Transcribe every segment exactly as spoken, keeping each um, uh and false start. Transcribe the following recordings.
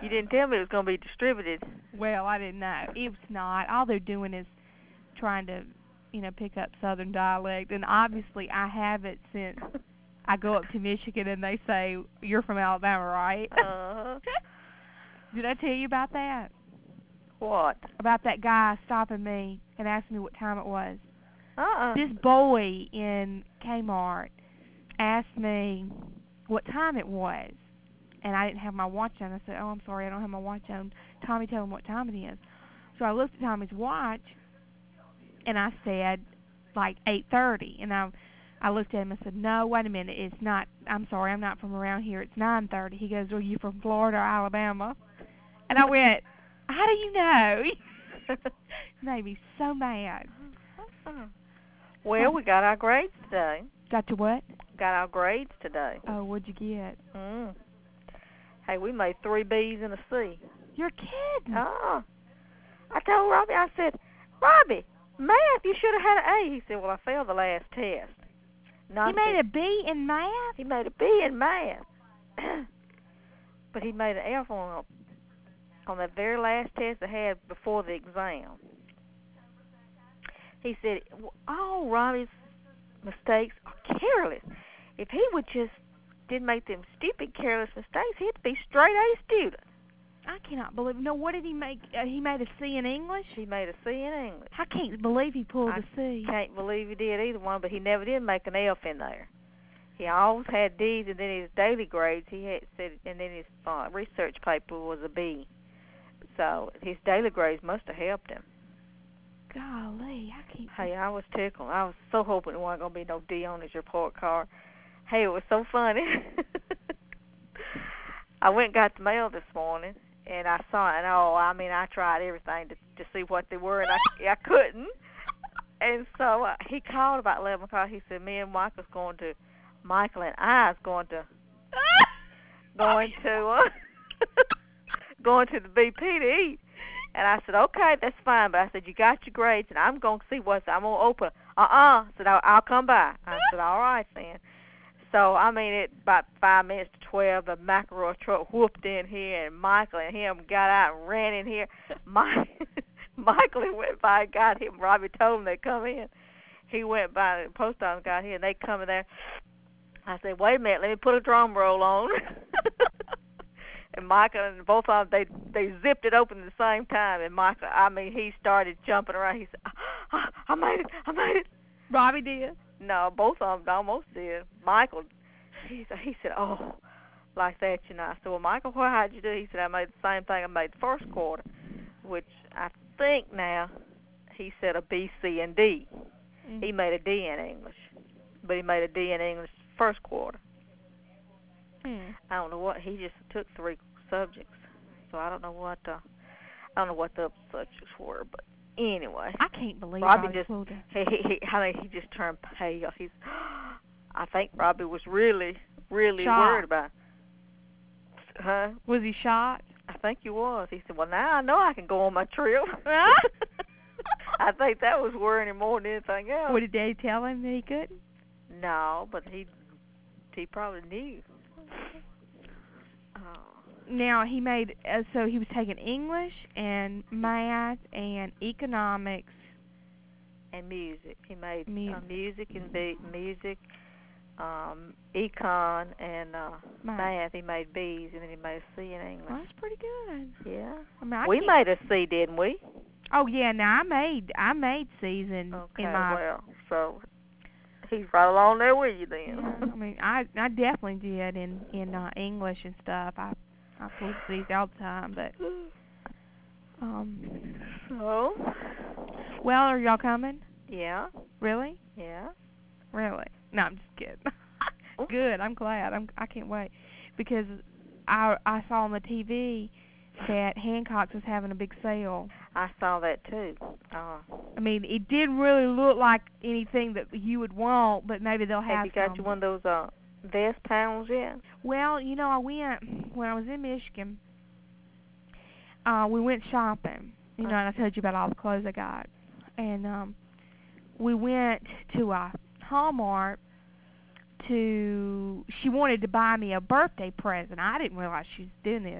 You didn't tell me it was going to be distributed. Well, I didn't know. It's not. All they're doing is trying to, you know, pick up Southern dialect, and obviously I have it since I go up to Michigan and they say, "You're from Alabama, right?" Uh-huh. Did I tell you about that? What? About that guy stopping me and asking me what time it was. Uh-uh. This boy in Kmart asked me what time it was, and I didn't have my watch on. I said, "Oh, I'm sorry, I don't have my watch on." Tommy, tell him what time it is. So I looked at Tommy's watch, and I said, like eight thirty. And I, I looked at him and said, "No, wait a minute, it's not. I'm sorry, I'm not from around here. It's nine thirty." He goes, "Are you from Florida or Alabama?" And I went, "How do you know?" Made me so mad. Well, we got our grades today. Got to what? Got our grades today. Oh, what'd you get? Mm. Hey, we made three B's and a C. You're kidding. Oh. I told Robbie, I said, "Robbie, math, you should have had an A." He said, "Well, I failed the last test." No, he made a B in math? He made a B in math. But he made an F on a, on the very last test they had before the exam. He said, all Robbie's mistakes are careless. If he would just didn't make them stupid, careless mistakes, he'd be straight A student. I cannot believe. No, what did he make? Uh, he made a C in English? He made a C in English. I can't believe he pulled I a C. Can't believe he did either one, but he never did make an F in there. He always had D's, and then his daily grades, he had said, and then his uh, research paper was a B. So his daily grades must have helped him. Golly, I can't. Hey, I was tickled. I was so hoping there wasn't going to be no D on his report card. Hey, it was so funny. I went and got the mail this morning, and I saw it, and oh, I mean, I tried everything to to see what they were, and I, I couldn't. And so uh, he called about eleven o'clock. He said, "Me and Michael's going to, Michael and I's going to, going to, uh, going to the B P to eat." And I said, "Okay, that's fine." But I said, "You got your grades, and I'm going to see what's. I'm going to open." Uh-uh. I said, I'll, "I'll come by." I said, "All right then." So I mean, it about five minutes to twelve, the McElroy truck whooped in here, and Michael and him got out and ran in here. My, Michael went by and got him. Robbie told him they'd come in. He went by the post office, got here, and they come in there. I said, "Wait a minute, let me put a drum roll on." And Michael and both of them, they they zipped it open at the same time. And Michael, I mean, he started jumping around. He said, "I, I made it, I made it." Robbie did? No, both of them almost did. Michael, he said, he said, "Oh, like that, you know." I said, "Well, Michael, what how'd you do?" He said, "I made the same thing I made the first quarter," which I think now he said a B, C, and D. Mm-hmm. He made a D in English, but he made a D in English first quarter. Hmm. I don't know what, he just took three subjects, so I don't know what uh, I don't know what the subjects were, but anyway. I can't believe Robbie Robbie just pulled it. he, he, he I mean he just turned pale. He's I think Robbie was really really shocked. worried about it. Huh? Was he shocked? I think he was. He said, "Well, now I know I can go on my trip." I think that was worrying him more than anything else. What, did Daddy tell him that he couldn't? No, but he he probably knew. Oh. Now, he made, uh, so he was taking English and math and economics. And music. He made music, uh, music and be- music, um, econ, and uh, math. math. He made B's, and then he made a C in English. Well, that's pretty good. Yeah. I mean, I we made a C, didn't we? Oh, yeah. Now, I made I made C's in, okay, in my... well, so he's right along there with you then. Yeah, I mean, I I definitely did in, in uh, English and stuff. I I pulled C's all the time, but... Um. So? Well, are y'all coming? Yeah. Really? Yeah. Really? No, I'm just kidding. Good. I'm glad. I'm. I can't wait because I I saw on the T V that Hancock's was having a big sale. I saw that too. Uh, I mean, it didn't really look like anything that you would want, but maybe they'll have. Have you got some. you one of those uh, vest panels yet? Well, you know, I went when I was in Michigan. Uh, we went shopping. You know, and I told you about all the clothes I got, and um, we went to a Hallmark to. She wanted to buy me a birthday present. I didn't realize she was doing this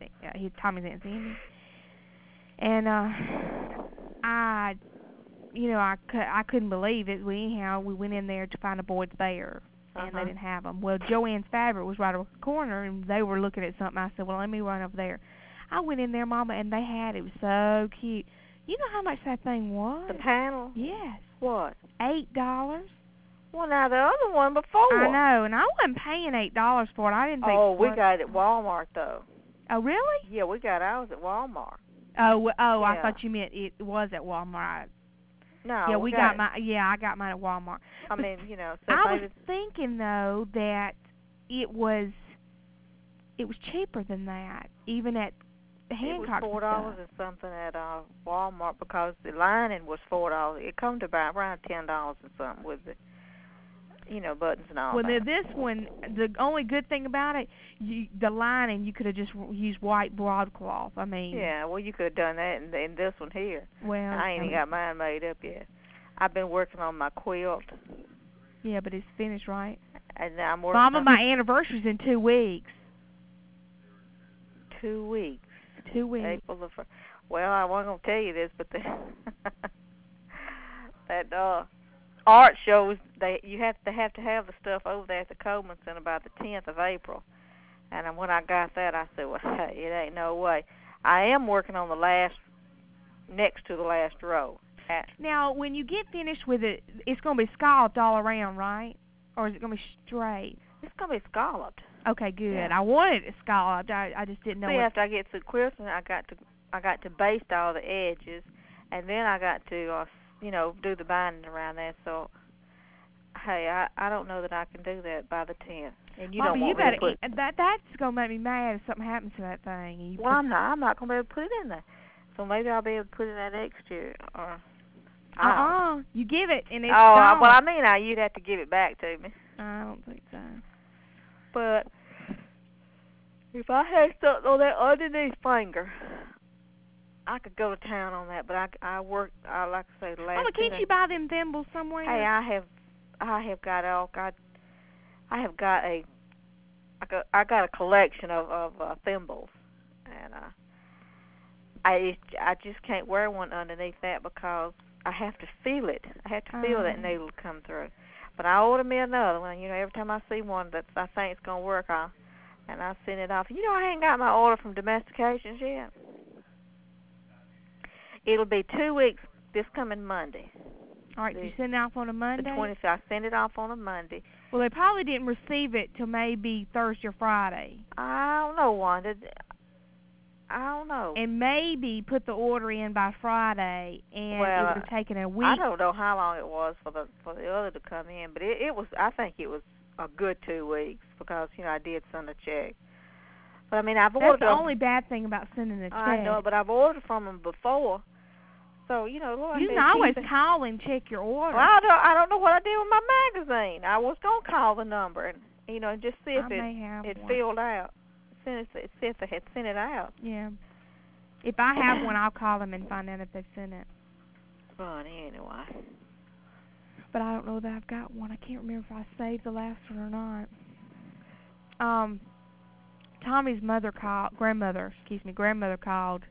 uh, his Tommy's Aunt Cindy. And uh, I, you know, I, cu- I couldn't believe it. We anyhow we went in there to find the Boyd's there, and Uh-huh. they didn't have them. Well, Joanne's Fabric was right over the corner, and they were looking at something. I said, well, let me run over there. I went in there, Mama, and they had it. It was so cute. You know how much that thing was? The panel? Yes, What? eight dollars. Well, now the other one before. I know, and I wasn't paying eight dollars for it. I didn't think. Oh, we what- got it at Walmart though. Oh, really? Yeah, we got ours at Walmart. Oh, w- oh, I Yeah. thought you meant it was at Walmart. No, yeah, we, got, got my. Yeah, I got mine at Walmart. I But mean, you know, so I maybe was thinking though that it was it was cheaper than that, even at the it was Hancock. four dollars and something at uh Walmart because the lining was four dollars. It come to about around ten dollars and something with the, you know, buttons and all Well, now that. this one, the only good thing about it, you, the lining, you could have just used white broadcloth. I mean, Yeah, well, you could have done that in, in this one here. well, I ain't even got mine made up yet. I've been working on my quilt, yeah, but it's finished, right? and now I'm working Mama, on my anniversary's in two weeks. two weeks. Two weeks. April the first. Well, I wasn't gonna tell you this, but the that uh art shows they you have to have to have the stuff over there at the Coleman Center by the tenth of April. And when I got that, I said, well, hey, it ain't no way. I am working on the last, next to the last row. At, Now, when you get finished with it, it's going to be scalloped all around, right? Or is it going to be straight? it's gonna be scalloped. Okay, good. Yeah. I wanted it scalloped. I, I just didn't know See, what. after I get through quilting, I got to I got to baste all the edges, and then I got to uh, you know do the binding around that. So, hey, I I don't know that I can do that by the tenth. And you Mama, don't you want me better to put. eat, that. That's going to make me mad if something happens to that thing. And you Well, put, I'm not. I'm not gonna be able to put it in there. So maybe I'll be able to put it in that next year. Or I don't- uh-uh. You give it, and it's Oh, I, gone. well, I mean, I, you'd have to give it back to me. I don't think so. But if I had something on that underneath finger, I could go to town on that. But I, I work. I like to say the last. Mama, two can't days- you buy them thimbles somewhere? Hey, I have, I have got all. I, I have got a. I got, I got a collection of of uh, thimbles, and uh, I I just can't wear one underneath that because I have to feel it. I have to feel Oh. that needle come through. But I order me another one. You know, every time I see one that I think it's gonna work, I and I send it off. You know, I ain't got my order from Domestications yet. It'll be two weeks this coming Monday. All right, so the- you send it off on a Monday? The twentieth. I send it off on a Monday. Well, they probably didn't receive it till maybe Thursday or Friday. I don't know, Wanda. I don't know. And maybe put the order in by Friday, and Well, it would have taken a week. I don't know how long it was for the for the other to come in, but it, it was. I think it was a good two weeks because you know I did send a check. But I mean, I've That's ordered. the them- only bad thing about sending a check. I know, but I've ordered from them before, so you know. Lord, you I can said, always keep it- call and check your order. Well, I don't. I don't know what I did with my magazine. I was gonna call the number and you know just see if I it may have it one. filled out. Send it, see if they had sent it out. Yeah. If I have one, I'll call them and find out if they've sent it. But anyway. But I don't know that I've got one. I can't remember if I saved the last one or not. Um, Tommy's mother called, grandmother, excuse me, grandmother called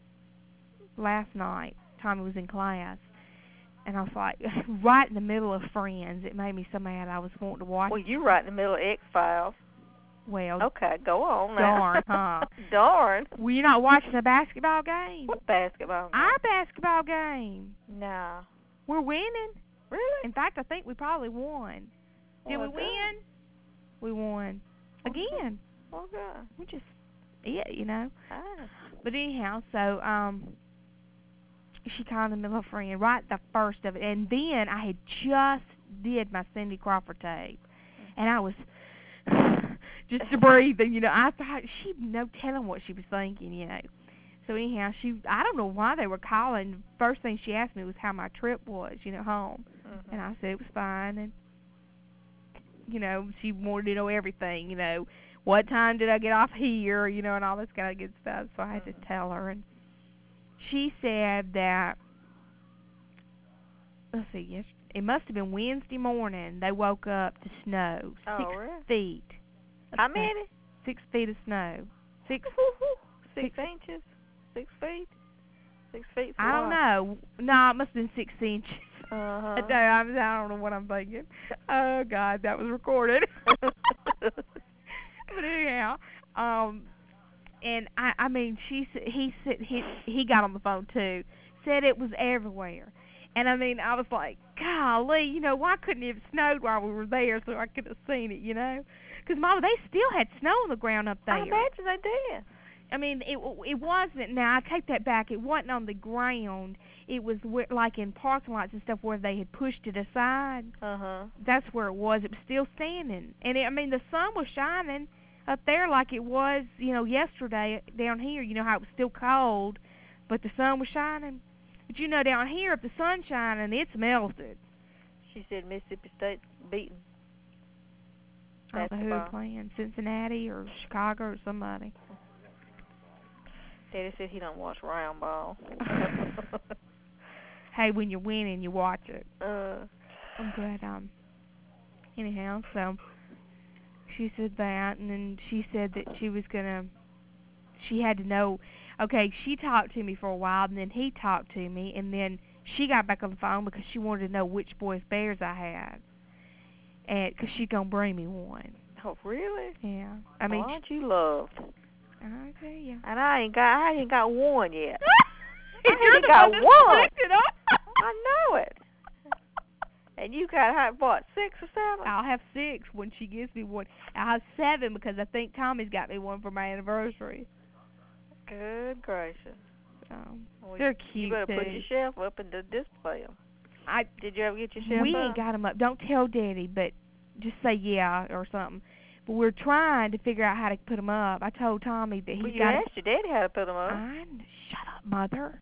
last night. Tommy was in class. And I was like, right in the middle of Friends, it made me so mad I was wanting to watch. Well, you right in the middle of X Files. Well, Okay, go on now. darn, huh? Darn. Were you not watching a basketball game? What basketball? game? Our basketball game. No. We're winning. Really? In fact, I think we probably won. Did Well we done. win? We won. Again. Well done. We just, yeah, you know. Ah. But anyhow, so, um, she called in the middle of friend, right the first of it. And then I had just did my Cindy Crawford tape. And I was just breathing, you know. I thought she no telling what she was thinking, you know. So anyhow, she I don't know why they were calling. The first thing she asked me was how my trip was, you know, home. Mhm. And I said it was fine, and you know, she wanted to know everything, you know, what time did I get off here, you know, and all this kind of good stuff. So I had to tell her, and she said that let's see, yes, it must have been Wednesday morning. They woke up to snow, Oh, six really? feet, How many? six feet of snow, six Six, six inches? Six feet? Six feet? I don't know. No, it must have been six inches. Uh-huh. I, I don't know what I'm thinking. Oh, God, that was recorded. But anyhow, um, and I, I mean, she said he said he he got on the phone too, said it was everywhere, and I mean, I was like, golly, you know, why couldn't it have snowed while we were there so I could have seen it, you know? Because Mama, they still had snow on the ground up there. I imagine they did. I mean, it it wasn't. Now I take that back. It wasn't on the ground. It was where, like in parking lots and stuff where they had pushed it aside. Uh huh. That's where it was. It was still standing, and it, I mean, the sun was shining up there like it was, you know, yesterday down here. You know how it was still cold, but the sun was shining. But you know, down here, if the sun's shining, it's melted. She said Mississippi State beating. I don't know who was playing, Cincinnati or Chicago or somebody. Daddy said he don't watch round ball. Hey, when you're winning, you watch it. Uh. I'm glad. Um. Anyhow, so she said that, and then she said that she was gonna. She had to know. Okay, she talked to me for a while, and then he talked to me, and then she got back on the phone because she wanted to know which boys' bears I had, and because she's gonna bring me one. Oh, really? Yeah. I mean, well, aren't you loved? I tell you. And I ain't got, I ain't got one yet. I ain't got one. I know it. And you got what, six or seven? I'll have six when she gives me one. I'll have seven because I think Tommy's got me one for my anniversary. Good gracious. Um, well, they're cute. You better too. put your shelf up and display them. I did you ever get your shelf we up? We ain't got them up. Don't tell Daddy, but just say yeah or something. But we're trying to figure out how to put them up. I told Tommy that he's well, you got. You asked your daddy how to put them up. I shut up, Mother.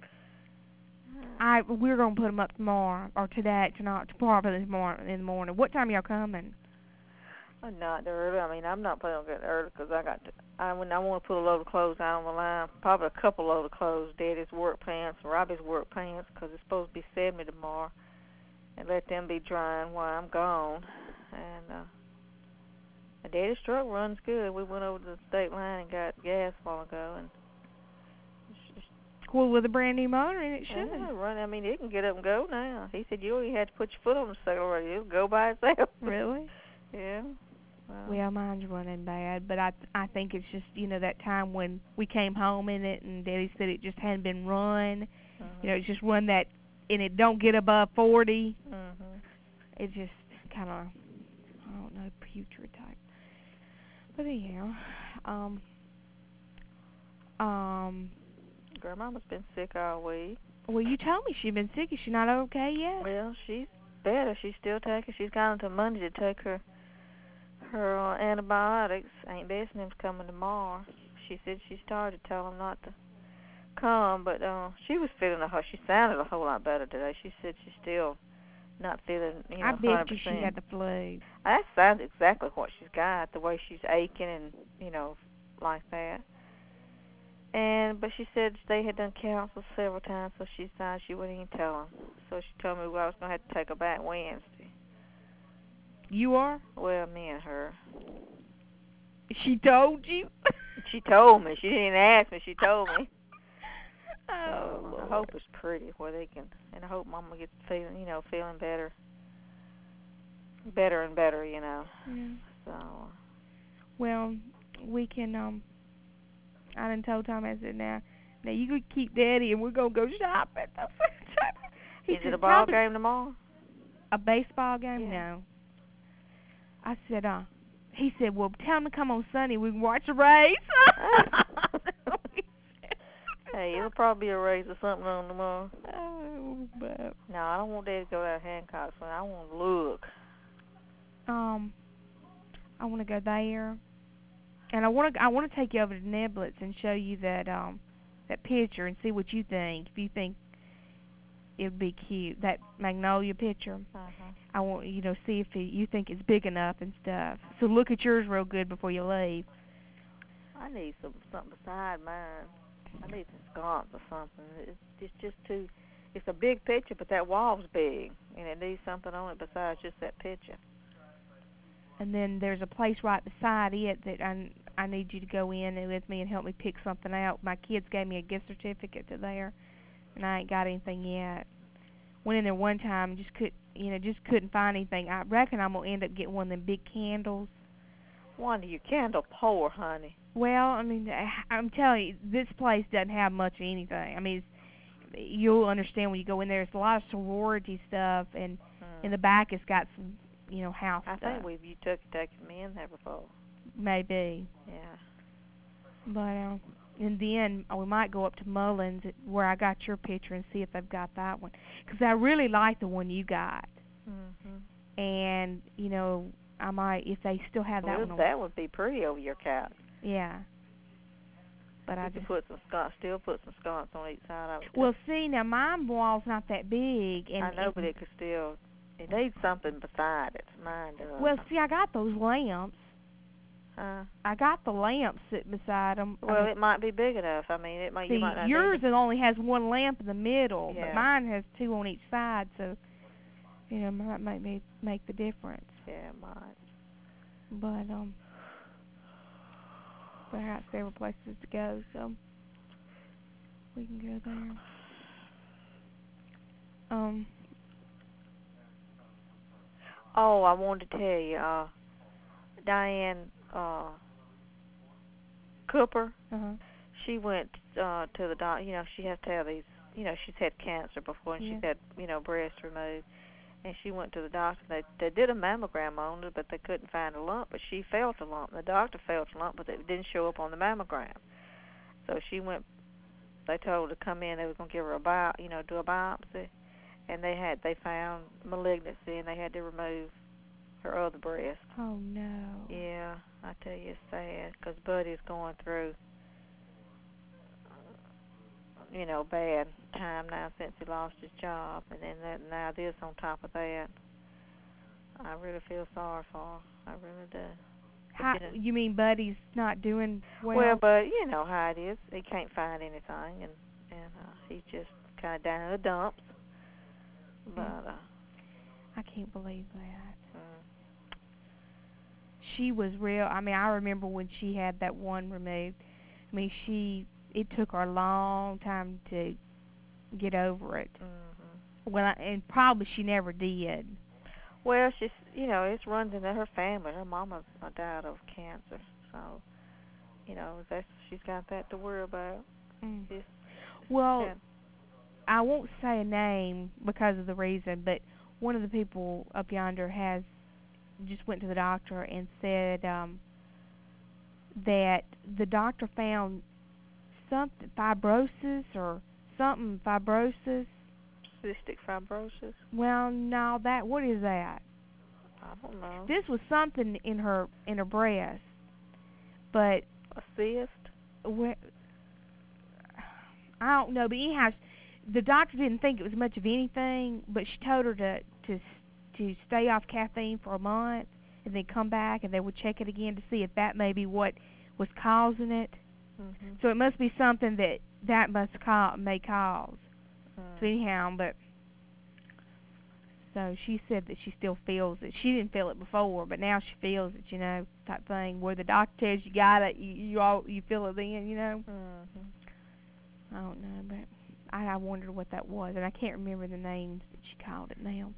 I we're gonna put them up tomorrow or today, tonight, tomorrow tomorrow in the morning. What time are y'all coming? I'm not early. I mean, I'm not planning on getting early because I got. To, I when I want to put a load of clothes out on the line, probably a couple load of clothes. Daddy's work pants, and Robbie's work pants, because it's supposed to be seventy tomorrow, and let them be drying while I'm gone. And uh, my daddy's truck runs good. We went over to the state line and got gas a while ago, and it's cool with a brand new motor, and it should. Yeah, run. I mean, it can get up and go now. He said you only had to put your foot on the accelerator; it'll go by itself. Really? Yeah. Well, well, mine's running bad, but I I think it's just, you know, that time when we came home in it, and Daddy said it just hadn't been run. uh-huh. You know, it's just run that, and it don't get above forty. Uh-huh. It just kind of, I don't know, putrid type. But anyhow, um, um. Grandmama's been sick all week. Well, you told me she'd been sick. Is she not okay yet? Well, she's better. She's still taking. She's gone until Monday to take her her uh, antibiotics. Aunt Bessie and them's coming tomorrow. She said she started to tell them not to come, but uh, she was feeling a whole. She sounded a whole lot better today. She said she's still not feeling, you know, I bet one hundred percent. you she had the flu. That sounds exactly what she's got. The way she's aching and, you know, like that. And but she said they had done counsel several times, so she decided she wouldn't even tell them. So she told me well, I was going to have to take her back Wednesday. You are? Well, me and her. She told you? She told me. She didn't ask me. She told me. Oh, so I hope it's pretty where they can, and I hope Mama gets feeling, you know, feeling better, better and better, you know. Yeah. So. Well, we can. Um, I done told Tom. I said, now, now you could keep Daddy, and we're gonna go shopping. Is it a ball game tomorrow? A baseball game? Yeah. No. I said, uh. He said, well, tell him to come on Sunday. We can watch a race. Hey, it'll probably be a race or something on tomorrow. Oh, but no, I don't want Daddy to go out Hancock's. I want to look. Um, I want to go there, and I want to. I want to take you over to Niblets and show you that um that picture and see what you think. If you think it would be cute, that magnolia picture. Uh-huh. I want you know see if it, you think it's big enough and stuff. So look at yours real good before you leave. I need some something beside mine. I need some sconce or something. It's, it's just too. It's a big picture, but that wall's big, and it needs something on it besides just that picture. And then there's a place right beside it that I, I need you to go in and with me and help me pick something out. My kids gave me a gift certificate to there, and I ain't got anything yet. Went in there one time and just could, you know, just couldn't find anything. I reckon I'm gonna end up getting one of them big candles. One of your candle poor, honey. Well, I mean, I'm telling you, this place doesn't have much of anything. I mean, it's, you'll understand when you go in there. It's a lot of sorority stuff, and Hmm. in the back it's got some, you know, house I stuff. think we've you took taken me in there before. Maybe. Yeah. But um, and then uh, we might go up to Mullins at, where I got your picture and see if they've got that one. Because I really like the one you got. Mhm. And you know, I might if they still have that Well, one. On, that would be pretty over your couch. yeah. But you I could just put some sconce, still put some sconce on each side of it. well, see now my wall's not that big, and I know, and, but it could still. It needs something beside it. Mine does. well, see, I got those lamps. Huh? I got the lamps sitting beside them. Well, I mean, it might be big enough. I mean, it might. see, You might not yours need it only has one lamp in the middle, Yeah. but mine has two on each side, so you know, might make me make the difference. Yeah, it might. But um, but I got several places to go, so we can go there. Um. Oh, I wanted to tell you, uh, Diane uh, Cooper. Uh-huh. She went uh, to the doc. You know, she has to have these. You know, she's had cancer before, and Yeah. she's had you know breast removed. And she went to the doctor. They they did a mammogram on her, but they couldn't find a lump. But she felt a lump. The doctor felt a lump, but it didn't show up on the mammogram. So she went. They told her to come in. They were going to give her a bio, you know, do a biopsy, and they had they found malignancy, and they had to remove her other breast. Oh no. Yeah, I tell you, it's sad because Buddy's going through, you know, bad time now since he lost his job, and then that, now this on top of that. I really feel sorry for her. I really do. How, you know, you mean Buddy's not doing well? Well, but you know how it is. He can't find anything, and and uh, he's just kind of down in the dumps. But uh, I can't believe that. mm, She was real. I mean, I remember when she had that one removed. I mean, she it took her a long time to get over it. mm-hmm. Well, I, and probably she never did. Well, she's you know it runs into her family. Her mama died of cancer, so you know that's she's got that to worry about. Mm. It's, Well, sad. I won't say a name because of the reason, but one of the people up yonder has just went to the doctor and said um, that the doctor found something fibrosis or something fibrosis. Cystic fibrosis. Well, no, that what is that? I don't know. This was something in her in her breast, but A cyst. where, I don't know. But anyhow, the doctor didn't think it was much of anything, but she told her to to to stay off caffeine for a month and then come back and they would check it again to see if that may be what was causing it. Mm-hmm. So it must be something that that must ca- may cause. Mm. So anyhow, but so she said that she still feels it. She didn't feel it before, but now she feels it. You know, type thing where the doctor tells you got it, you you all you feel it then. You know. Mm-hmm. I don't know, but I, I wondered what that was, and I can't remember the names that she called it now.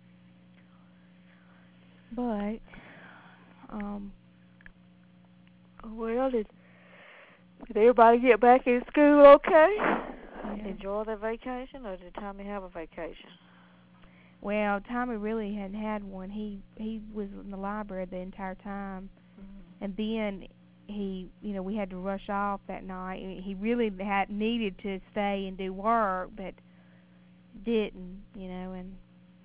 But um, well, did did everybody get back in school okay? Yeah. Enjoy their vacation, or did Tommy have a vacation? Well, Tommy really hadn't had one. He he was in the library the entire time, Mm-hmm. and then he, you know, we had to rush off that night. He really had needed to stay and do work, but didn't, you know, and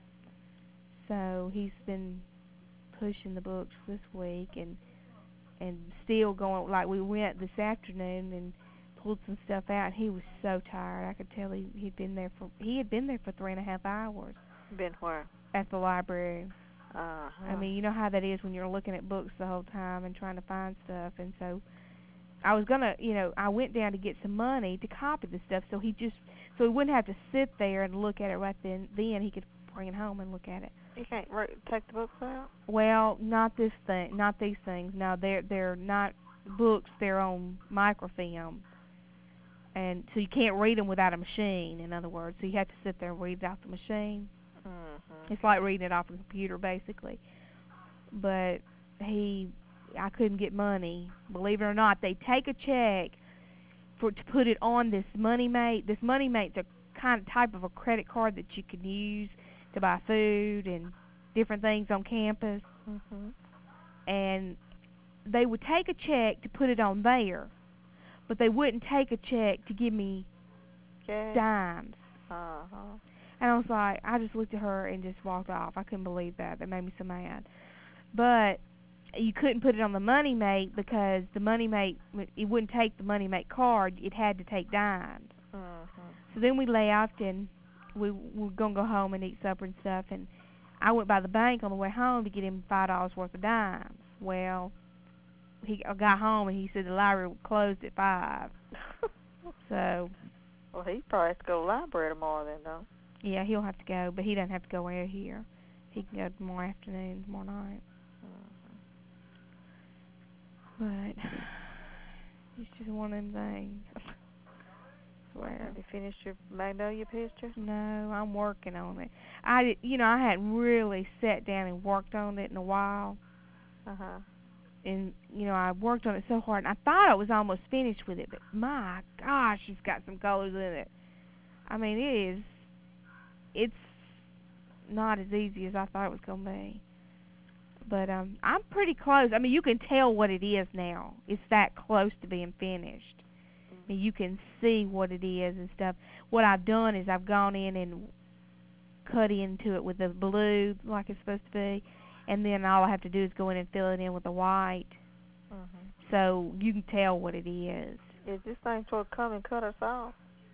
so he's been pushing the books this week and and still going. Like we went this afternoon and pulled some stuff out. And he was so tired. I could tell he he'd been there for he had been there for three and a half hours. Been where? At the library. Uh-huh. I mean, you know how that is when you're looking at books the whole time and trying to find stuff. And so I was gonna, you know, I went down to get some money to copy the stuff, so he just so he wouldn't have to sit there and look at it right then. Then he could bring it home and look at it. You can't re- take the books out? Well, not this thing, not these things. No, they're they're not books, they're on microfilm, and so you can't read them without a machine. In other words, so you have to sit there and read it off the machine. Mhm. It's like reading it off a computer, basically. But he, I couldn't get money. Believe it or not, they take a check for to put it on this Money Mate. This Money Mate's a kind of type of a credit card that you can use to buy food and different things on campus. Mhm. And they would take a check to put it on there, but they wouldn't take a check to give me Okay. dimes. Uh huh. And I was like, I just looked at her and just walked off. I couldn't believe that. That made me so mad. But you couldn't put it on the Money Mate because the Money Mate, it wouldn't take the Money Mate card. It had to take dimes. Mhm. So then we left and we, we were going to go home and eat supper and stuff. And I went by the bank on the way home to get him five dollars worth of dimes. Well, he I got home and he said the library closed at five. So, Well, he probably has to go to the library tomorrow then, though. yeah, he'll have to go, but he doesn't have to go out here. He can go tomorrow afternoon, tomorrow night. Mhm. But it's just one of them things. Swear. Have you finished your magnolia picture? No, I'm working on it. I, did- you know, I hadn't really sat down and worked on it in a while. Uh huh. And, you know, I worked on it so hard, and I thought I was almost finished with it, but my gosh, it's got some colors in it. I mean, it is, it's not as easy as I thought it was going to be. But um, I'm pretty close. I mean, you can tell what it is now. It's that close to being finished. I mean, you can see what it is and stuff. What I've done is I've gone in and cut into it with the blue like it's supposed to be, and then all I have to do is go in and fill it in with the white. Mhm. So you can tell what it is. Is this thing supposed to come and cut us off?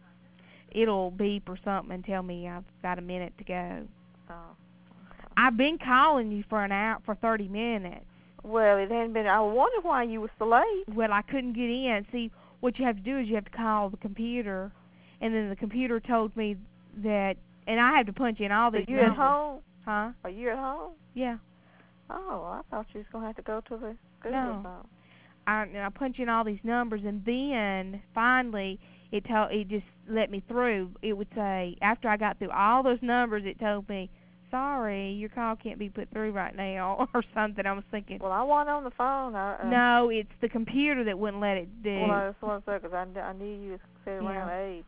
It'll beep or something and tell me I've got a minute to go. Oh. I've been calling you for an hour, for thirty minutes. Well, it hadn't been. I wondered why you were so late. Well, I couldn't get in. See, what you have to do is you have to call the computer, and then the computer told me that, and I had to punch in all Are these you numbers. at home? Huh? Are you at home? Yeah. Oh, I thought you was gonna have to go to the Google No. phone. I, and I punch in all these numbers, and then finally it told it just let me through. It would say after I got through all those numbers, it told me, "Sorry, your call can't be put through right now," or something. I was thinking, Well, I wasn't on the phone. I, uh, no, it's the computer that wouldn't let it do. Well, I just want to say because I, kn- I knew you was said around Yeah. eight.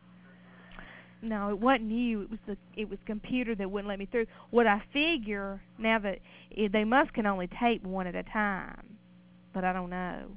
No, it wasn't you. It was the it was computer that wouldn't let me through. What I figure now that it, they must can only tape one at a time, but I don't know.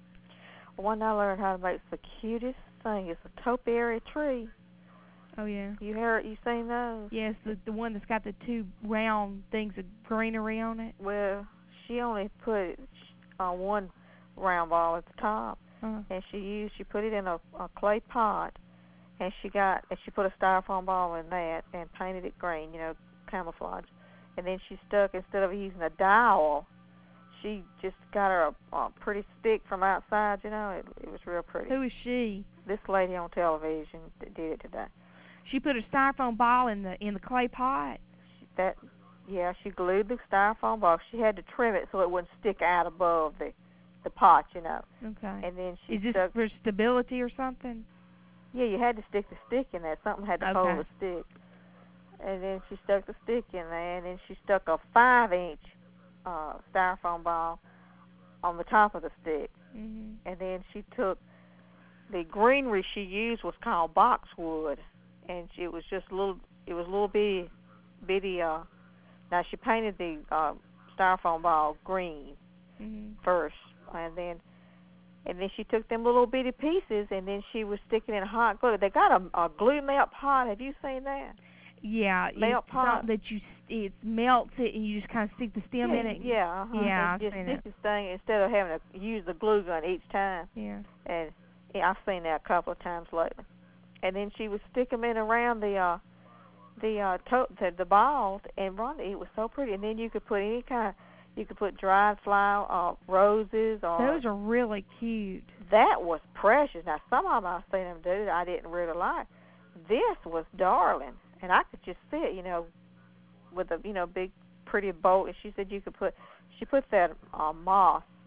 One I learned how to make the cutest thing. It's a topiary tree. Oh yeah. You heard? You seen those? Yes, the the one that's got the two round things of greenery on it. Well, she only put uh, one round ball at the top, Uh, and she used she put it in a, a clay pot, and she got and she put a styrofoam ball in that and painted it green, you know, camouflage, and then she stuck instead of using a dowel, she just got her a, a pretty stick from outside. You know, it it was real pretty. who is she? This lady on television that did it today. She put a styrofoam ball in the in the clay pot. She, that yeah, she glued the styrofoam ball. She had to trim it so it wouldn't stick out above the the pot, you know. Okay. And then she Is this stuck. for stability or something? Yeah, you had to stick the stick in there. Something had to Okay. hold the stick. And then she stuck the stick in there, and then she stuck a five-inch uh, styrofoam ball on the top of the stick. Mhm. And then she took the greenery she used was called boxwood, and she, it was just a little. It was a little bitty, bitty. Uh, now she painted the uh, styrofoam ball green Mhm. first, and then and then she took them little bitty pieces, and then she was sticking in hot glue. They got a, a glue melt pot. Have you seen that? Yeah, Melt it's pot. something that you it melts it and you just kind of stick the stem yeah, in it. Yeah, uh-huh. Yeah, and I've just seen stick it. this thing instead of having to use the glue gun each time. Yeah. And yeah, I've seen that a couple of times lately. And then she would stick them in around the uh, the uh, to- the, the balls, and Rhonda, it was so pretty. And then you could put any kind. You could put dried flower, uh, roses, or Those are really cute. that was precious. Now some of them I've seen them do that I didn't really like. This was darling, and I could just see it, you know, with a you know big pretty bowl. And she said you could put. She put that uh, moss,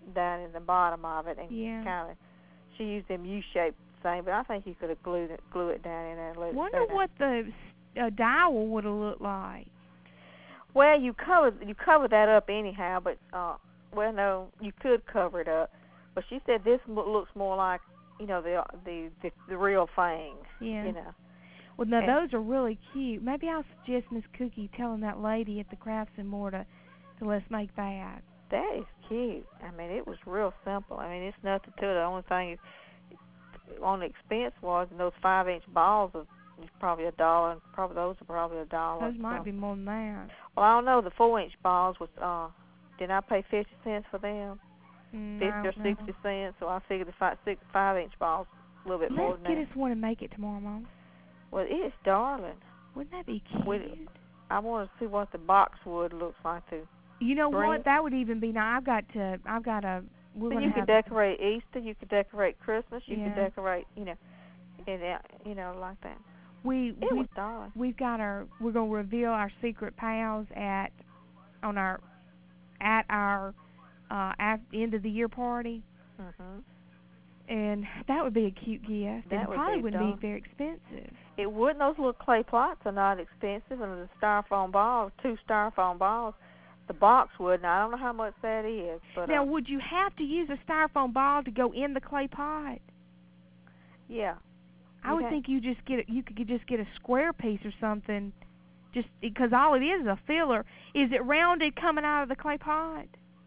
down in the bottom of it, and Yeah. kind of she used them U-shaped thing, but I think you could have glued it, glue it down in there and let it Wonder stay down. what the uh, dowel would have looked like. Well, you cover you cover that up anyhow, but uh, well, no, you could cover it up. But she said this mo- looks more like, you know, the the the, the real thing. Yeah. You know. Well, now And- those are really cute. Maybe I'll suggest Miss Cookie telling that lady at the Crafts and More to, to let's make that. That is cute. I mean, it was real simple. I mean, it's nothing to it. The only thing is, on the expense was, and those five-inch balls are probably a dollar, and probably those are probably a dollar. Those might so. be more than that. Well, I don't know. The four-inch balls was, uh, did I pay fifty cents for them? Mm, Fifty I or don't know. sixty cents. So I figured the five, six, five-inch balls a little bit more Let's than get that. us one and make it tomorrow, Mom. Well, it's darling. Wouldn't that be cute? We- I want to see what the boxwood looks like too. You know green. what? That would even be nice. I've got to. I've got a. We're So gonna you have could decorate Easter. You could decorate Christmas. You Yeah. could decorate, you know, and uh, you know, like that. we It we was darling. we've got our. We're gonna reveal our secret pals at on our at our uh at end of the year party, Mhm. and that would be a cute gift. That and would probably be wouldn't darling. be very expensive. It wouldn't. Those little clay pots are not expensive, and the styrofoam balls, two styrofoam balls. The boxwood. Now I don't know how much that is, but Now, uh, would you have to use a styrofoam ball to go in the clay pot? yeah. I You'd would have- think you just get you could just get a square piece or something, just because all it is is a filler. Is it rounded coming out of the clay pot?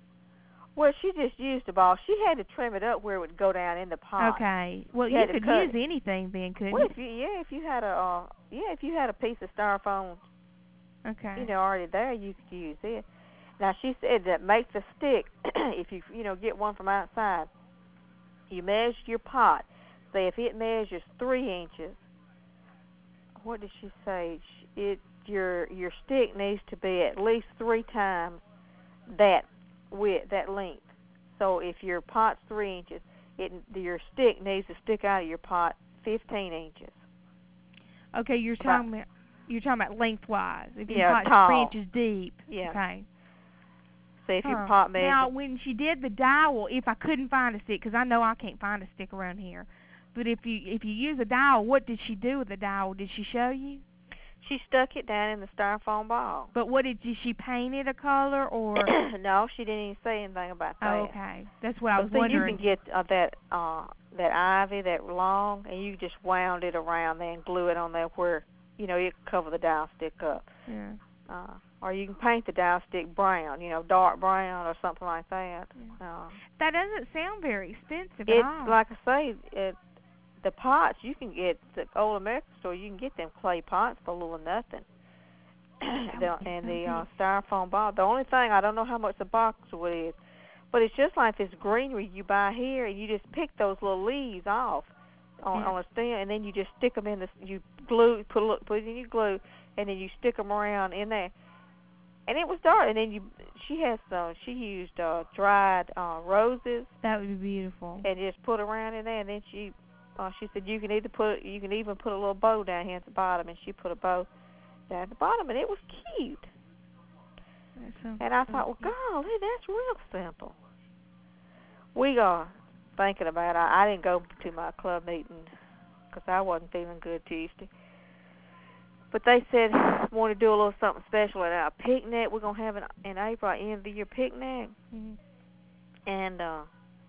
Well, she just used a ball. She had to trim it up where it would go down in the pot. Okay. Well, You you had to could cut use anything then, couldn't Well, you? if you yeah, if you had a uh, yeah, if you had a piece of styrofoam, Okay. you know, already there, you could use it. Now she said that make the stick. If you you know get one from outside, you measure your pot. Say if it measures three inches. What did she say? Sh- It your your stick needs to be at least three times that width, that length. So if your pot's three inches, it your stick needs to stick out of your pot fifteen inches. Okay, you're About- talking about you're talking about lengthwise. If your Yeah, pot's tall. three inches deep. Yeah. Okay. So if your Huh. pot measures Now, when she did the dowel, if I couldn't find a stick, because I know I can't find a stick around here, but if you if you use a dowel, what did she do with the dowel? Did she show you? she stuck it down in the styrofoam ball. But what did, did she paint it a color or? No, she didn't even say anything about that. Oh, okay, that's what I was But see, wondering. you can get uh, that uh, that ivy, that long, and you just wound it around there and glue it on there where you know you can cover the dowel stick up. Yeah. Uh, or you can paint the dowel stick brown, you know, dark brown or something like that. Yeah. Uh, That doesn't sound very expensive it's at all. like I say, it, the pots you can get at the old American store. You can get them clay pots for a little nothing. the, would be and so the uh, good. styrofoam ball. The only thing I don't know how much the boxwood is, but it's just like this greenery you buy here, and you just pick those little leaves off on, Yeah. on a stem, and then you just stick them in the you glue put a little, put it in your glue, and then you stick them around in there. And it was dark, and then you she has some she used uh, dried uh, roses That would be beautiful. and just put around in there, and then she uh, she said you can either put you can even put a little bow down here at the bottom, and she put a bow down at the bottom, and it was cute. That sounds And I so thought, well, cute. golly, that's real simple. We are thinking about it. I, I didn't go to my club meeting because I wasn't feeling good Tuesday. But they said want to do a little something special at our picnic. We're gonna have an in April, our end of the year picnic, Mhm. and uh,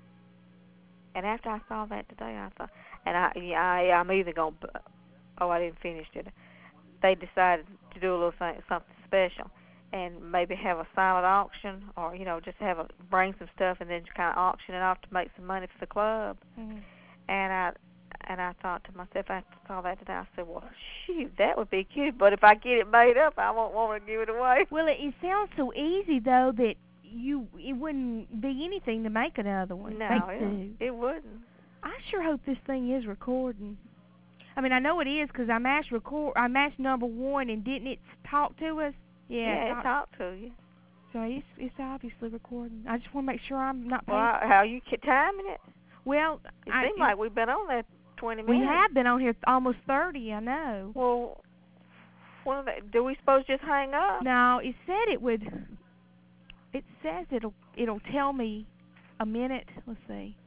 and after I saw that today, I thought, and I yeah, I I'm either gonna oh I didn't finish it. They decided to do a little thing, something special, and maybe have a silent auction, or you know just have a bring some stuff and then just kind of auction it off to make some money for the club. Mhm. And I and I thought to myself, I saw that today. I said, well, shoot, that would be cute. But if I get it made up, I won't want to give it away. Well, it, it sounds so easy though that you it wouldn't be anything to make another one. No, Make it, two. it wouldn't. I sure hope this thing is recording. I mean, I know it is because I matched record. I matched number one, and didn't it talk to us? Yeah. Yeah, it it talked- talked to you. So it's it's obviously recording. I just want to make sure I'm not Well, paying. how, how you ki- timing it? Well, It I, seemed like we've been on there twenty we minutes. have been on here almost thirty. I know. Well, what are they, do we supposed to just hang up? No, it said it would. It says it'll it'll tell me a minute. Let's see.